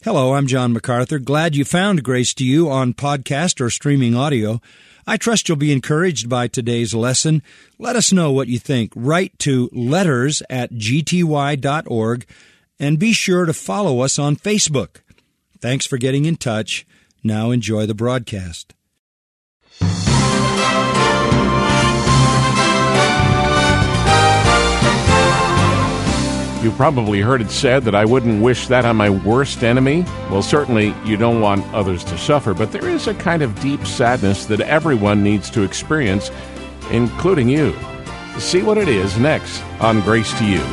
Hello, I'm John MacArthur. Glad you found Grace to You on podcast or streaming audio. I trust you'll be encouraged by today's lesson. Let us know what you think. Write to letters@gty.org and be sure to follow us on Facebook. Thanks for getting in touch. Now enjoy the broadcast. You probably heard it said that I wouldn't wish that on my worst enemy. Well, certainly you don't want others to suffer, but there is a kind of deep sadness that everyone needs to experience, including you. See what it is next on Grace to You.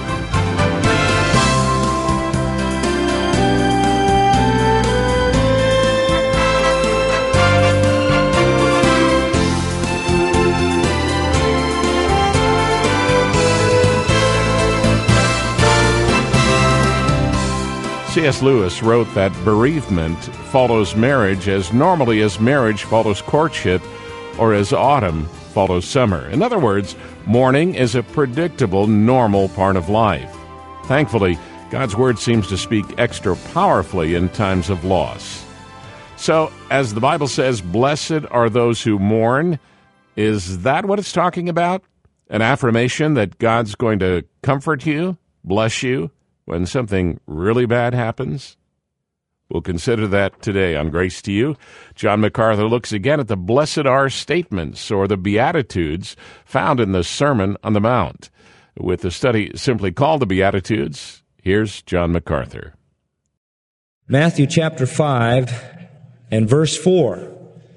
C.S. Lewis wrote that bereavement follows marriage as normally as marriage follows courtship or as autumn follows summer. In other words, mourning is a predictable, normal part of life. Thankfully, God's Word seems to speak extra powerfully in times of loss. So, as the Bible says, blessed are those who mourn. Is that what it's talking about? An affirmation that God's going to comfort you, bless you, when something really bad happens? We'll consider that today on Grace to You. John MacArthur looks again at the blessed are statements, or the Beatitudes, found in the Sermon on the Mount. With the study simply called the Beatitudes, here's John MacArthur. Matthew chapter 5 and verse 4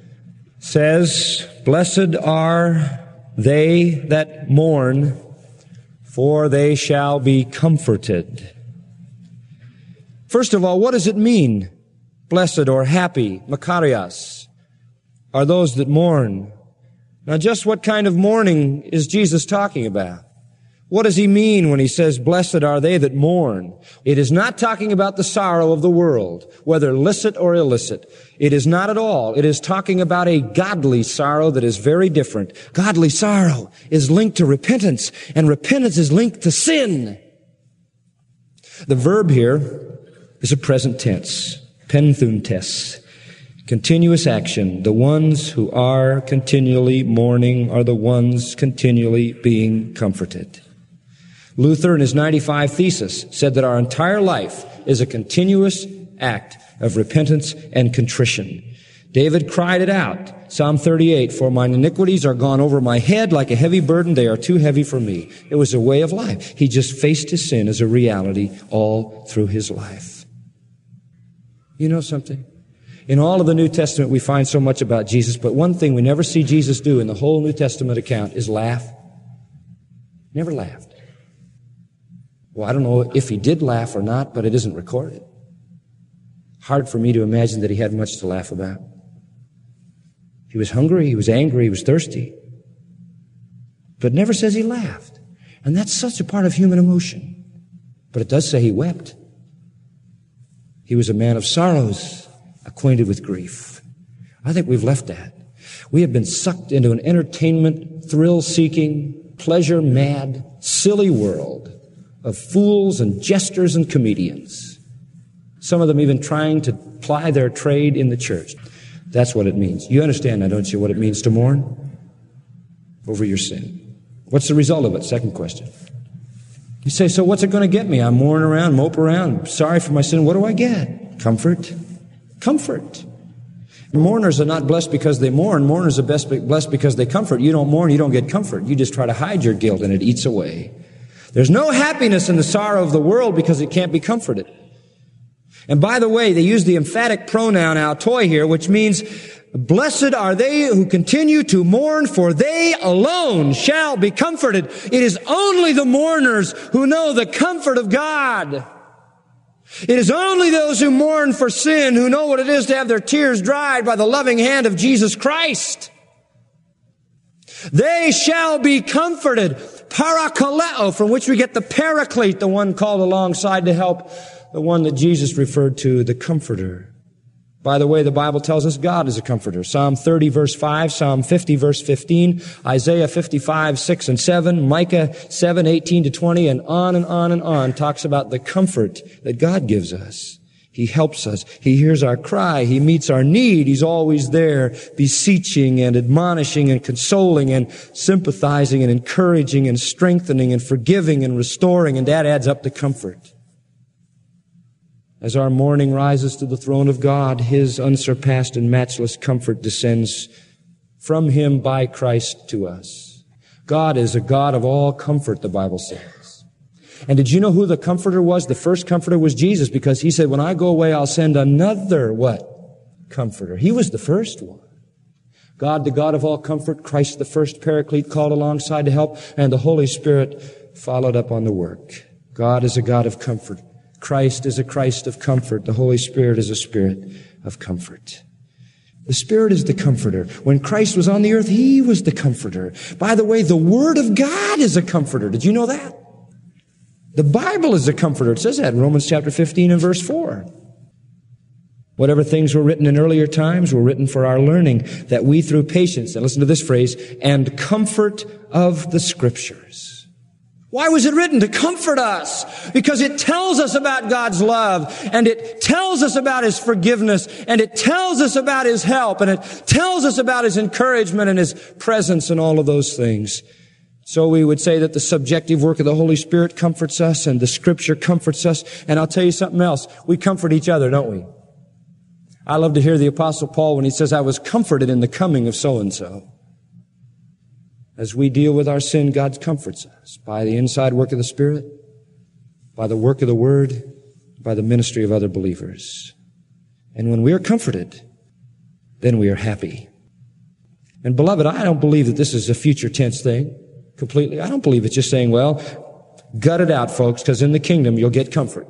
says, "Blessed are they that mourn, for they shall be comforted." First of all, what does it mean? Blessed or happy, Makarios, are those that mourn. Now, just what kind of mourning is Jesus talking about? What does he mean when he says, blessed are they that mourn? It is not talking about the sorrow of the world, whether licit or illicit. It is not at all. It is talking about a godly sorrow that is very different. Godly sorrow is linked to repentance, and repentance is linked to sin. The verb here is a present tense, penthuntes, continuous action. The ones who are continually mourning are the ones continually being comforted. Luther, in his 95 Thesis, said that our entire life is a continuous act of repentance and contrition. David cried it out, Psalm 38, "For mine iniquities are gone over my head like a heavy burden, they are too heavy for me." It was a way of life. He just faced his sin as a reality all through his life. You know something? In all of the New Testament, we find so much about Jesus, but one thing we never see Jesus do in the whole New Testament account is laugh. Never laughed. Well, I don't know if he did laugh or not, but it isn't recorded. Hard for me to imagine that he had much to laugh about. He was hungry, he was angry, he was thirsty. But it never says he laughed. And that's such a part of human emotion. But it does say he wept. He was a man of sorrows, acquainted with grief. I think we've left that. We have been sucked into an entertainment, thrill-seeking, pleasure-mad, silly world of fools and jesters and comedians. Some of them even trying to ply their trade in the church. That's what it means. You understand now, don't you, what it means to mourn over your sin? What's the result of it? Second question. You say, so what's it going to get me? I'm mourning around, mope around, sorry for my sin. What do I get? Comfort. Comfort. Mourners are not blessed because they mourn. Mourners are blessed because they comfort. You don't mourn, you don't get comfort. You just try to hide your guilt and it eats away. There's no happiness in the sorrow of the world because it can't be comforted. And by the way, they use the emphatic pronoun autoi here, which means, blessed are they who continue to mourn, for they alone shall be comforted. It is only the mourners who know the comfort of God. It is only those who mourn for sin who know what it is to have their tears dried by the loving hand of Jesus Christ. They shall be comforted. Parakaleo, from which we get the paraclete, the one called alongside to help, the one that Jesus referred to, the comforter. By the way, the Bible tells us God is a comforter. Psalm 30, verse 5, Psalm 50, verse 15, Isaiah 55, 6 and 7, Micah 7, 18 to 20, and on and on and on talks about the comfort that God gives us. He helps us. He hears our cry. He meets our need. He's always there, beseeching and admonishing and consoling and sympathizing and encouraging and strengthening and forgiving and restoring. And that adds up to comfort. As our mourning rises to the throne of God, His unsurpassed and matchless comfort descends from Him by Christ to us. God is a God of all comfort, the Bible says. And did you know who the comforter was? The first comforter was Jesus, because He said, when I go away, I'll send another, what? Comforter. He was the first one. God, the God of all comfort, Christ, the first paraclete, called alongside to help, and the Holy Spirit followed up on the work. God is a God of comfort. Christ is a Christ of comfort. The Holy Spirit is a Spirit of comfort. The Spirit is the comforter. When Christ was on the earth, He was the comforter. By the way, the Word of God is a comforter. Did you know that? The Bible is a comforter. It says that in Romans chapter 15 and verse 4. Whatever things were written in earlier times were written for our learning, that we through patience, and listen to this phrase, and comfort of the Scriptures. Why was it written? To comfort us. Because it tells us about God's love, and it tells us about His forgiveness, and it tells us about His help, and it tells us about His encouragement and His presence and all of those things. So we would say that the subjective work of the Holy Spirit comforts us and the Scripture comforts us. And I'll tell you something else. We comfort each other, don't we? I love to hear the Apostle Paul when he says, I was comforted in the coming of so-and-so. As we deal with our sin, God comforts us by the inside work of the Spirit, by the work of the Word, by the ministry of other believers. And when we are comforted, then we are happy. And beloved, I don't believe that this is a future tense thing. Completely. I don't believe it's just saying, well, gut it out, folks, because in the kingdom you'll get comfort.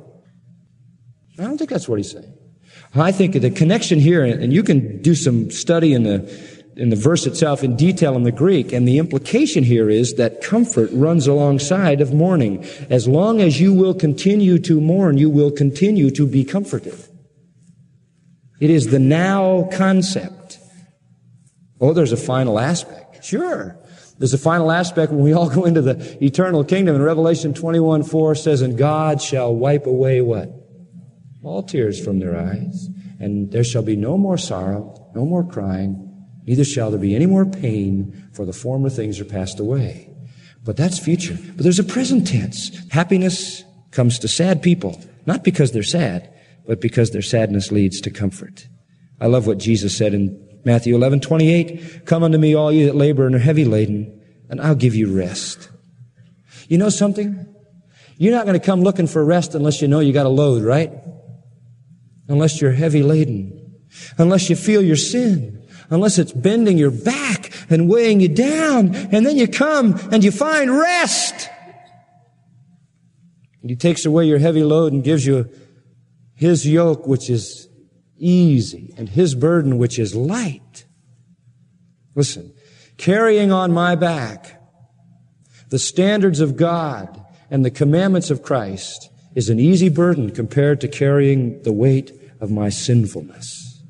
I don't think that's what he's saying. I think the connection here, and you can do some study in the verse itself in detail in the Greek, and the implication here is that comfort runs alongside of mourning. As long as you will continue to mourn, you will continue to be comforted. It is the now concept. Oh, there's a final aspect. Sure. There's a final aspect when we all go into the eternal kingdom. And Revelation 21:4 says, and God shall wipe away what? All tears from their eyes. And there shall be no more sorrow, no more crying, neither shall there be any more pain, for the former things are passed away. But that's future. But there's a present tense. Happiness comes to sad people, not because they're sad, but because their sadness leads to comfort. I love what Jesus said in Matthew 11:28, come unto me, all you that labor and are heavy laden, and I'll give you rest. You know something? You're not going to come looking for rest unless you know you got a load, right? Unless you're heavy laden. Unless you feel your sin. Unless it's bending your back and weighing you down. And then you come and you find rest. And He takes away your heavy load and gives you His yoke, which is easy, and His burden, which is light. Listen, carrying on my back the standards of God and the commandments of Christ is an easy burden compared to carrying the weight of my sinfulness.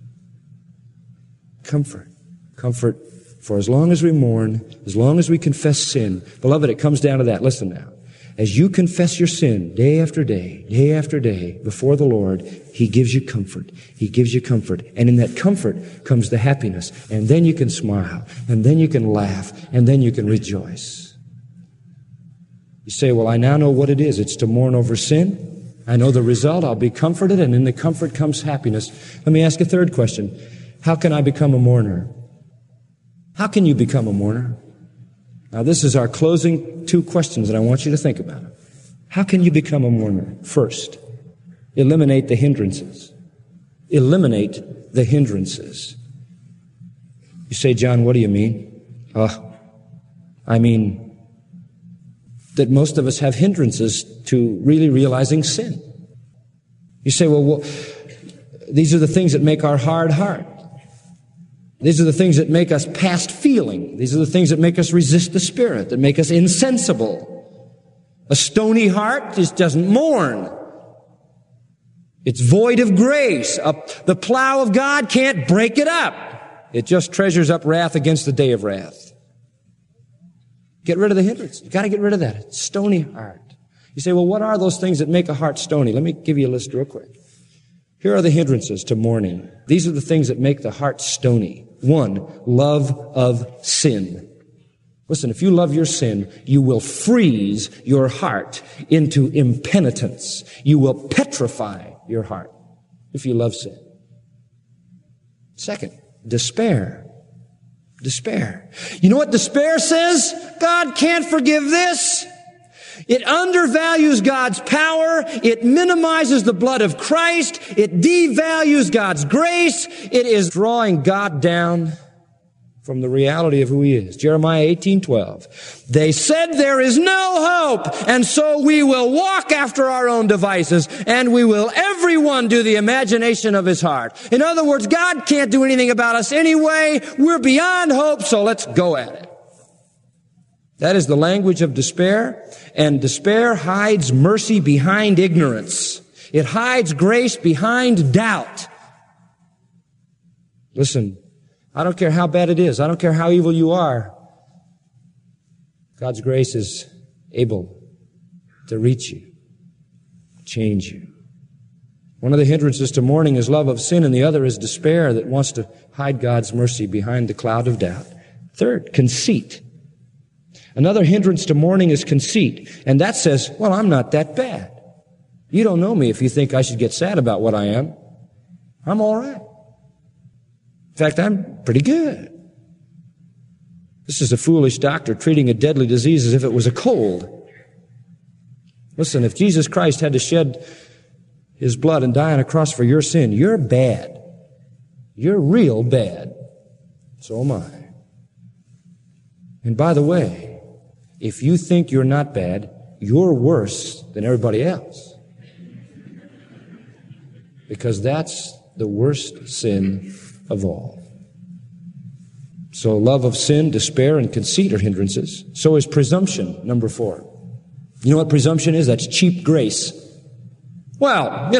Comfort. Comfort for as long as we mourn, as long as we confess sin. Beloved, it comes down to that. Listen now. As you confess your sin day after day before the Lord, He gives you comfort. He gives you comfort. And in that comfort comes the happiness. And then you can smile. And then you can laugh. And then you can rejoice. You say, well, I now know what it is. It's to mourn over sin. I know the result. I'll be comforted. And in the comfort comes happiness. Let me ask a third question. How can I become a mourner? How can you become a mourner? Now, this is our closing two questions, and I want you to think about them. How can you become a mourner? First, eliminate the hindrances. Eliminate the hindrances. You say, John, what do you mean? I mean that most of us have hindrances to really realizing sin. You say, well, these are the things that make our hard heart. These are the things that make us past feeling. These are the things that make us resist the Spirit, that make us insensible. A stony heart just doesn't mourn. It's void of grace. The plow of God can't break it up. It just treasures up wrath against the day of wrath. Get rid of the hindrance. You've got to get rid of that. Stony heart. You say, well, what are those things that make a heart stony? Let me give you a list real quick. Here are the hindrances to mourning. These are the things that make the heart stony. 1, love of sin. Listen, if you love your sin, you will freeze your heart into impenitence. You will petrify your heart if you love sin. 2, despair. Despair. You know what despair says? God can't forgive this. It undervalues God's power. It minimizes the blood of Christ. It devalues God's grace. It is drawing God down from the reality of who He is. Jeremiah 18:12. They said there is no hope, and so we will walk after our own devices, and we will everyone do the imagination of his heart. In other words, God can't do anything about us anyway. We're beyond hope, so let's go at it. That is the language of despair, and despair hides mercy behind ignorance. It hides grace behind doubt. Listen, I don't care how bad it is. I don't care how evil you are. God's grace is able to reach you, change you. One of the hindrances to mourning is love of sin, and the other is despair that wants to hide God's mercy behind the cloud of doubt. 3rd, conceit. Another hindrance to mourning is conceit, and that says, well, I'm not that bad. You don't know me if you think I should get sad about what I am. I'm all right. In fact, I'm pretty good. This is a foolish doctor treating a deadly disease as if it was a cold. Listen, if Jesus Christ had to shed His blood and die on a cross for your sin, you're bad. You're real bad. So am I. And by the way, if you think you're not bad, you're worse than everybody else. Because that's the worst sin of all. So love of sin, despair, and conceit are hindrances. So is presumption, number 4. You know what presumption is? That's cheap grace. Well,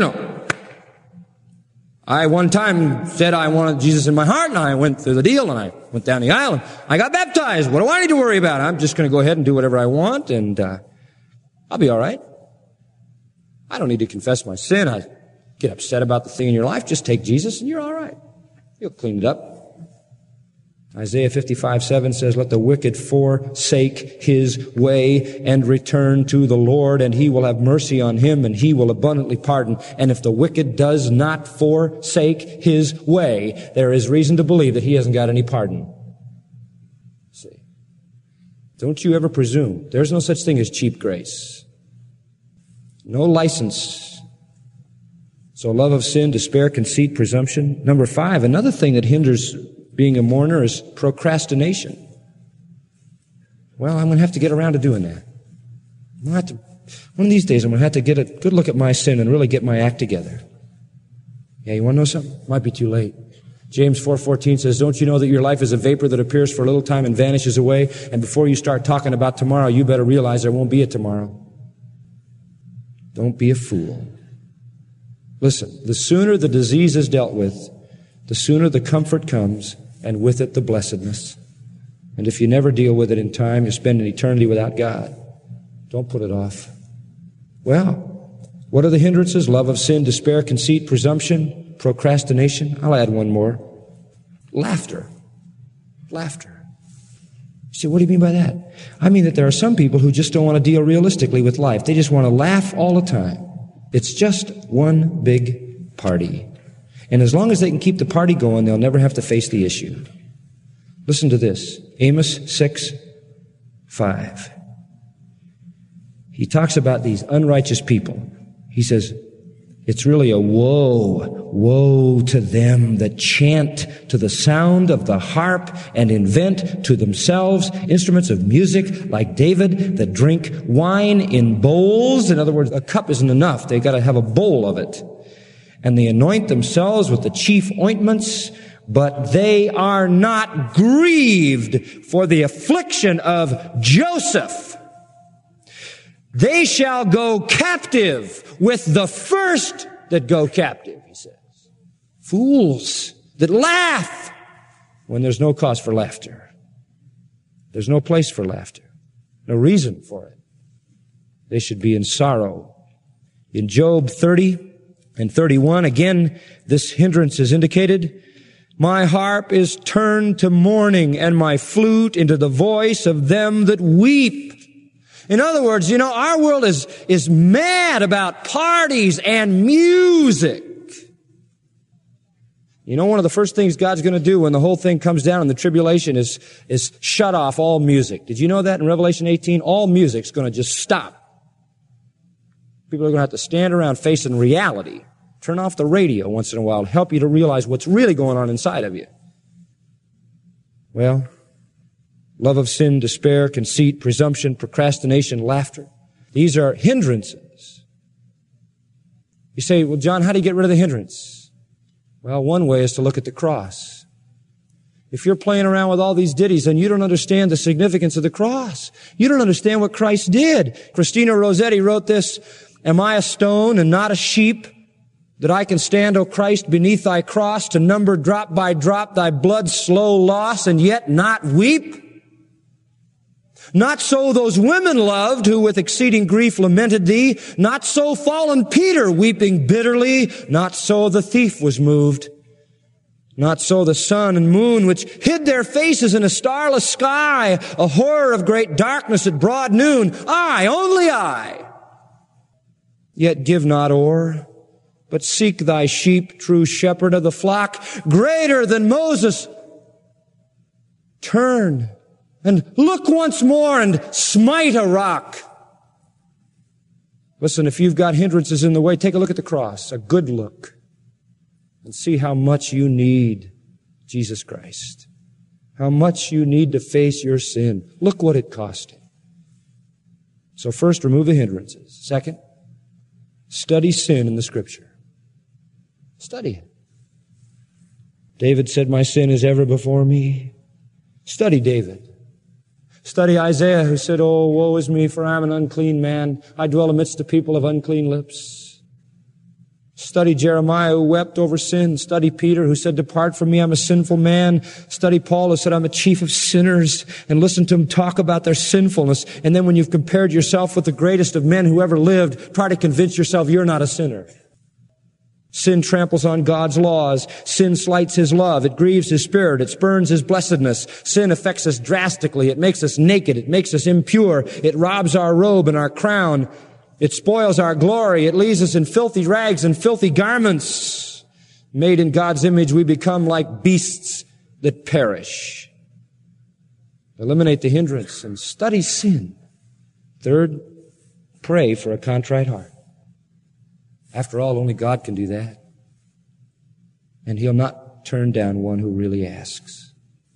I one time said I wanted Jesus in my heart, and I went through the deal, and I went down the aisle, and I got baptized. What do I need to worry about? I'm just going to go ahead and do whatever I want, and I'll be all right. I don't need to confess my sin. I get upset about the thing in your life. Just take Jesus, and you're all right. You'll clean it up. Isaiah 55:7 says, let the wicked forsake his way and return to the Lord, and He will have mercy on him, and He will abundantly pardon. And if the wicked does not forsake his way, there is reason to believe that he hasn't got any pardon. See, don't you ever presume. There's no such thing as cheap grace. No license. So love of sin, despair, conceit, presumption. Number 5, another thing that hinders being a mourner is procrastination. Well, I'm going to have to get around to doing that. One of these days I'm going to have to get a good look at my sin and really get my act together. Yeah, you want to know something? Might be too late. James 4:14 says, don't you know that your life is a vapor that appears for a little time and vanishes away? And before you start talking about tomorrow, you better realize there won't be a tomorrow. Don't be a fool. Listen, the sooner the disease is dealt with, the sooner the comfort comes, and with it the blessedness. And if you never deal with it in time, you spend an eternity without God. Don't put it off. Well, what are the hindrances? Love of sin, despair, conceit, presumption, procrastination. I'll add one more. Laughter. Laughter. You say, what do you mean by that? I mean that there are some people who just don't want to deal realistically with life. They just want to laugh all the time. It's just one big party. And as long as they can keep the party going, they'll never have to face the issue. Listen to this. Amos 6:5. He talks about these unrighteous people. He says, it's really a woe to them that chant to the sound of the harp and invent to themselves instruments of music like David, that drink wine in bowls. In other words, a cup isn't enough. They've got to have a bowl of it. And they anoint themselves with the chief ointments, but they are not grieved for the affliction of Joseph. They shall go captive with the first that go captive, he says. Fools that laugh when there's no cause for laughter. There's no place for laughter. No reason for it. They should be in sorrow. In Job 30, And 31, again, this hindrance is indicated. My harp is turned to mourning, and my flute into the voice of them that weep. In other words, our world is mad about parties and music. One of the first things God's going to do when the whole thing comes down in the tribulation is shut off all music. Did you know that in Revelation 18? All music's going to just stop. People are going to have to stand around facing reality. Turn off the radio once in a while to help you to realize what's really going on inside of you. Well, love of sin, despair, conceit, presumption, procrastination, laughter. These are hindrances. You say, well, John, how do you get rid of the hindrance? Well, one way is to look at the cross. If you're playing around with all these ditties and you don't understand the significance of the cross, you don't understand what Christ did. Christina Rossetti wrote this, am I a stone and not a sheep, that I can stand, O Christ, beneath thy cross, to number drop by drop thy blood's slow loss, and yet not weep? Not so those women loved, who with exceeding grief lamented thee. Not so fallen Peter, weeping bitterly. Not so the thief was moved. Not so the sun and moon, which hid their faces in a starless sky, a horror of great darkness at broad noon. I, only I. Yet give not o'er, but seek thy sheep, true shepherd of the flock, greater than Moses. Turn and look once more and smite a rock. Listen, if you've got hindrances in the way, take a look at the cross, a good look, and see how much you need Jesus Christ. How much you need to face your sin. Look what it cost him. So first, remove the hindrances. Second, study sin in the Scripture. Study it. David said, my sin is ever before me. Study David. Study Isaiah, who said, oh, woe is me, for I am an unclean man. I dwell amidst the people of unclean lips. Study Jeremiah, who wept over sin. Study Peter, who said, depart from me, I'm a sinful man. Study Paul, who said, I'm a chief of sinners. And listen to him talk about their sinfulness. And then when you've compared yourself with the greatest of men who ever lived, try to convince yourself you're not a sinner. Sin tramples on God's laws. Sin slights His love. It grieves His Spirit. It spurns His blessedness. Sin affects us drastically. It makes us naked. It makes us impure. It robs our robe and our crown. It spoils our glory. It leaves us in filthy rags and filthy garments. Made in God's image, we become like beasts that perish. Eliminate the hindrance and study sin. Third, pray for a contrite heart. After all, only God can do that. And He'll not turn down one who really asks.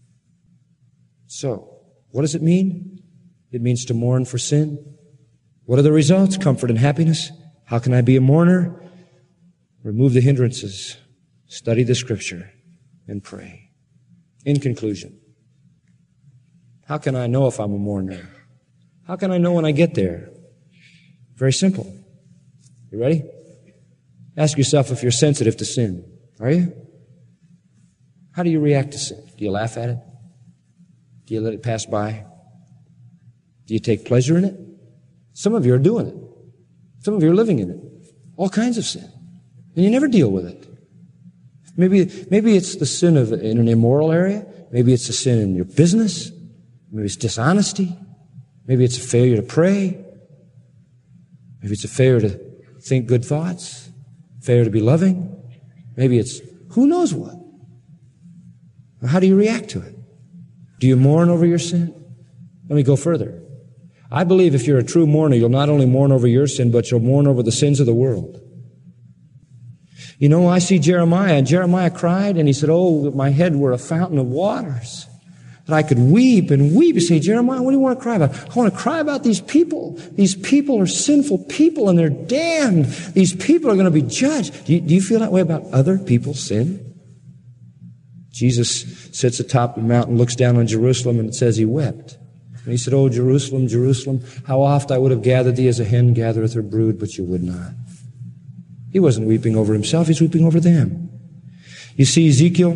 So, what does it mean? It means to mourn for sin. What are the results? Comfort and happiness. How can I be a mourner? Remove the hindrances. Study the Scripture and pray. In conclusion, how can I know if I'm a mourner? How can I know when I get there? Very simple. You ready? Ask yourself if you're sensitive to sin. Are you? How do you react to sin? Do you laugh at it? Do you let it pass by? Do you take pleasure in it? Some of you are doing it. Some of you are living in it. All kinds of sin. And you never deal with it. Maybe it's the sin in an immoral area. Maybe it's a sin in your business. Maybe it's dishonesty. Maybe it's a failure to pray. Maybe it's a failure to think good thoughts. Failure to be loving. Maybe it's who knows what. How do you react to it? Do you mourn over your sin? Let me go further. I believe if you're a true mourner, you'll not only mourn over your sin, but you'll mourn over the sins of the world. You know, I see Jeremiah, and Jeremiah cried, and he said, oh, if my head were a fountain of waters, that I could weep and weep. You say, Jeremiah, what do you want to cry about? I want to cry about these people. These people are sinful people, and they're damned. These people are going to be judged. Do you feel that way about other people's sin? Jesus sits atop the mountain, looks down on Jerusalem, and it says he wept. And he said, oh, Jerusalem, Jerusalem, how oft I would have gathered thee as a hen gathereth her brood, but you would not. He wasn't weeping over himself, he's weeping over them. You see Ezekiel,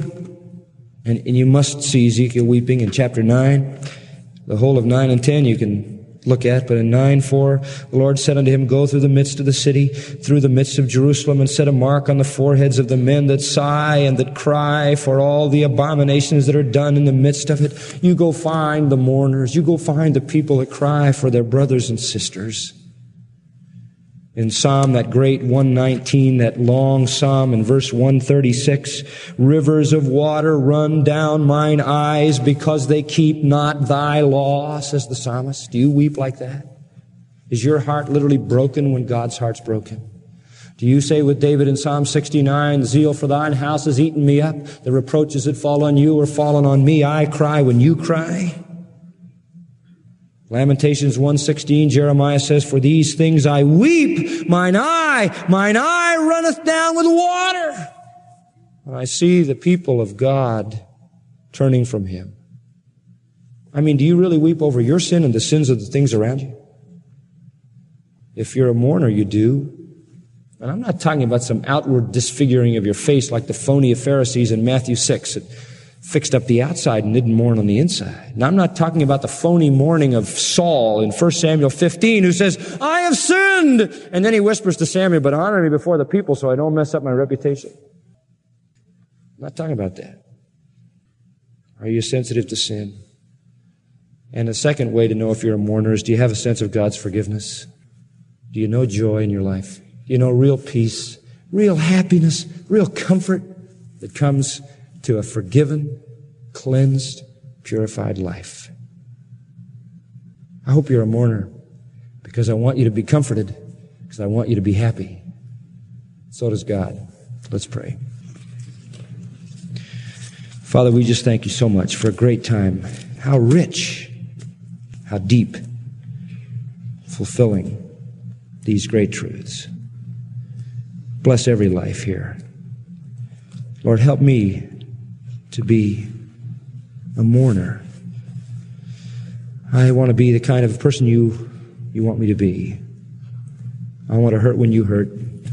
and you must see Ezekiel weeping in chapter 9. The whole of 9 and 10 you can look at, but in 9:4, the Lord said unto him, Go through the midst of the city, through the midst of Jerusalem, and set a mark on the foreheads of the men that sigh and that cry for all the abominations that are done in the midst of it. You go find the mourners. You go find the people that cry for their brothers and sisters. In Psalm, that great 119, that long Psalm, in verse 136, rivers of water run down mine eyes because they keep not thy law, says the psalmist. Do you weep like that? Is your heart literally broken when God's heart's broken? Do you say with David in Psalm 69, zeal for thine house has eaten me up. The reproaches that fall on you are fallen on me. I cry when you cry. Lamentations 1:16, Jeremiah says, For these things I weep, mine eye runneth down with water. When I see the people of God turning from Him. I mean, do you really weep over your sin and the sins of the things around you? If you're a mourner, you do. And I'm not talking about some outward disfiguring of your face like the phony Pharisees in Matthew 6 that fixed up the outside and didn't mourn on the inside. And I'm not talking about the phony mourning of Saul in 1 Samuel 15 who says, I have sinned! And then he whispers to Samuel, but honor me before the people so I don't mess up my reputation. I'm not talking about that. Are you sensitive to sin? And the second way to know if you're a mourner is, do you have a sense of God's forgiveness? Do you know joy in your life? Do you know real peace, real happiness, real comfort that comes to a forgiven, cleansed, purified life? I hope you're a mourner because I want you to be comforted, because I want you to be happy. So does God. Let's pray. Father, we just thank you so much for a great time. How rich, how deep, fulfilling these great truths. Bless every life here. Lord, help me to be a mourner. I want to be the kind of person you want me to be. I want to hurt when you hurt.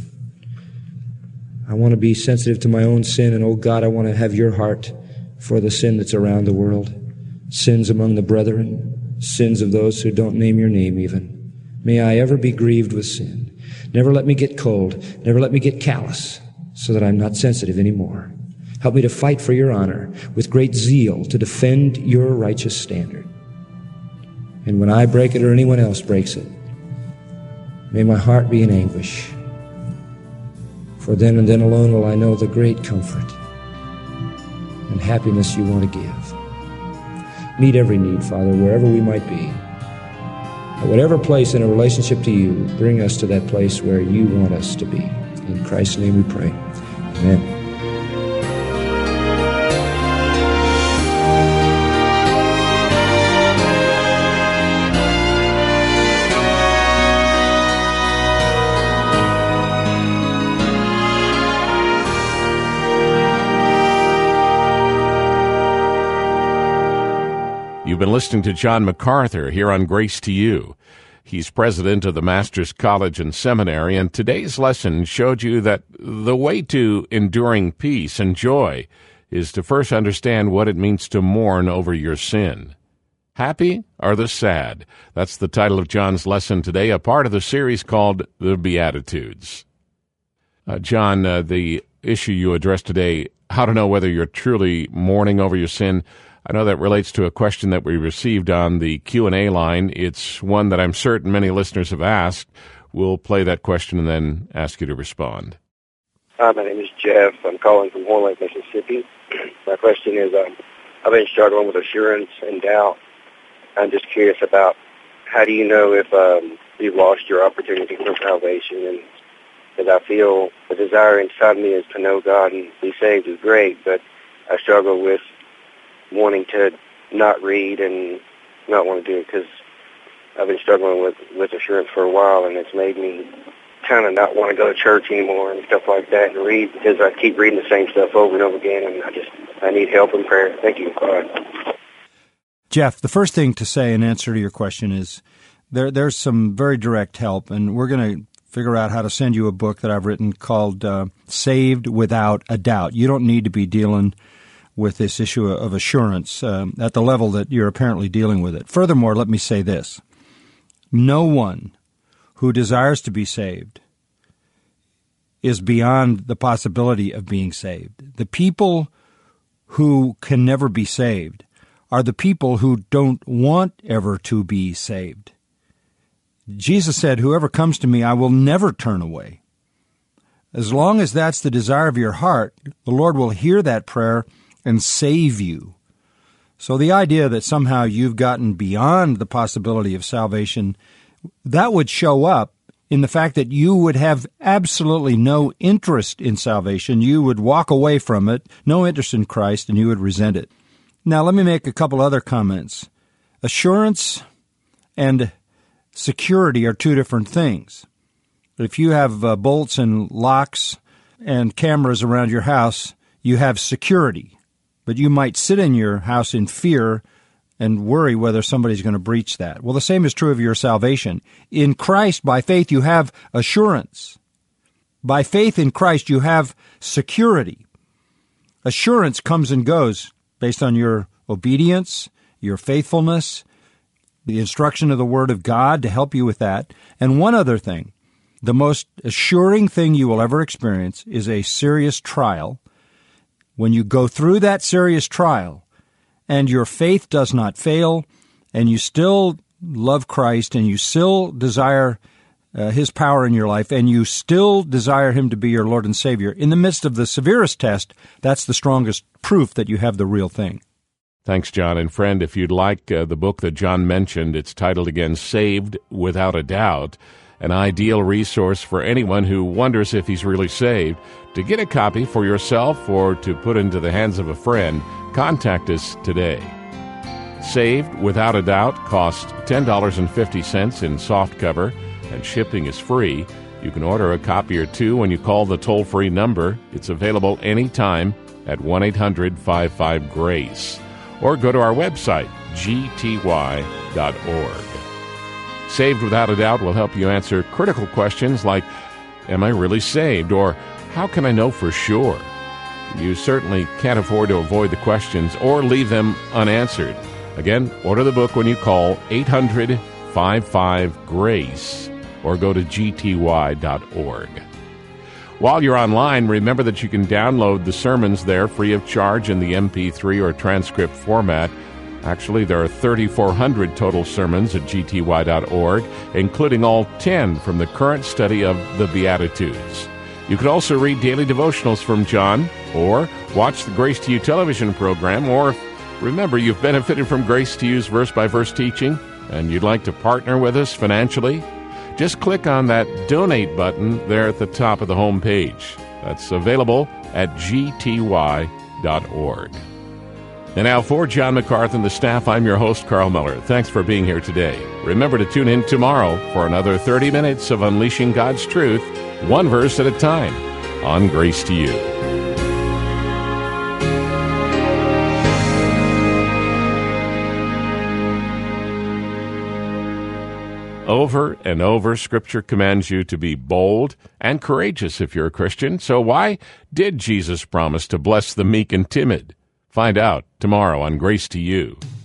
I want to be sensitive to my own sin, and oh God, I want to have your heart for the sin that's around the world. Sins among the brethren, sins of those who don't name your name even. May I ever be grieved with sin. Never let me get cold. Never let me get callous so that I'm not sensitive anymore. Help me to fight for your honor with great zeal to defend your righteous standard. And when I break it or anyone else breaks it, may my heart be in anguish. For then and then alone will I know the great comfort and happiness you want to give. Meet every need, Father, wherever we might be. At whatever place in a relationship to you, bring us to that place where you want us to be. In Christ's name we pray. Amen. You've been listening to John MacArthur here on Grace to You. He's president of the Master's College and Seminary, and today's lesson showed you that the way to enduring peace and joy is to first understand what it means to mourn over your sin. Happy or the sad? That's the title of John's lesson today, a part of the series called The Beatitudes. John, the issue you addressed today, how to know whether you're truly mourning over your sin, I know that relates to a question that we received on the Q&A line. It's one that I'm certain many listeners have asked. We'll play that question and then ask you to respond. Hi, my name is Jeff. I'm calling from Horn Lake, Mississippi. My question is, I've been struggling with assurance and doubt. I'm just curious about how do you know if you've lost your opportunity for salvation? And because I feel the desire inside me is to know God and be saved is great, but I struggle with wanting to not read and not want to do it because I've been struggling with assurance for a while, and it's made me kind of not want to go to church anymore and stuff like that and read because I keep reading the same stuff over and over again, and I need help and prayer. Thank you. Bye. Jeff, the first thing to say in answer to your question is there's some very direct help, and we're going to figure out how to send you a book that I've written called Saved Without a Doubt. You don't need to be dealing with this issue of assurance at the level that you're apparently dealing with it. Furthermore, let me say this. No one who desires to be saved is beyond the possibility of being saved. The people who can never be saved are the people who don't want ever to be saved. Jesus said, "Whoever comes to me, I will never turn away." As long as that's the desire of your heart, the Lord will hear that prayer and save you. So the idea that somehow you've gotten beyond the possibility of salvation, that would show up in the fact that you would have absolutely no interest in salvation. You would walk away from it, no interest in Christ, and you would resent it. Now, let me make a couple other comments. Assurance and security are two different things. If you have bolts and locks and cameras around your house, you have security. But you might sit in your house in fear and worry whether somebody's going to breach that. Well, the same is true of your salvation. In Christ, by faith, you have assurance. By faith in Christ, you have security. Assurance comes and goes based on your obedience, your faithfulness, the instruction of the Word of God to help you with that. And one other thing, the most assuring thing you will ever experience is a serious trial. When you go through that serious trial and your faith does not fail and you still love Christ and you still desire His power in your life and you still desire Him to be your Lord and Savior, in the midst of the severest test, that's the strongest proof that you have the real thing. Thanks, John. And friend, if you'd like the book that John mentioned, it's titled again, Saved Without a Doubt, an ideal resource for anyone who wonders if he's really saved. To get a copy for yourself or to put into the hands of a friend, contact us today. Saved Without a Doubt costs $10.50 in softcover, and shipping is free. You can order a copy or two when you call the toll-free number. It's available anytime at 1-800-55-GRACE. Or go to our website, gty.org. Saved Without a Doubt will help you answer critical questions like, am I really saved? Or how can I know for sure? You certainly can't afford to avoid the questions or leave them unanswered. Again, order the book when you call 800-55-GRACE or go to gty.org. While you're online, remember that you can download the sermons there free of charge in the MP3 or transcript format. Actually, there are 3,400 total sermons at gty.org, including all 10 from the current study of the Beatitudes. You could also read daily devotionals from John, or watch the Grace to You television program, or remember you've benefited from Grace to You's verse-by-verse teaching, and you'd like to partner with us financially, just click on that donate button there at the top of the home page. That's available at gty.org. And now for John MacArthur and the staff, I'm your host, Carl Miller. Thanks for being here today. Remember to tune in tomorrow for another 30 minutes of unleashing God's truth, one verse at a time, on Grace to You. Over and over, Scripture commands you to be bold and courageous if you're a Christian. So why did Jesus promise to bless the meek and timid? Find out tomorrow on Grace to You.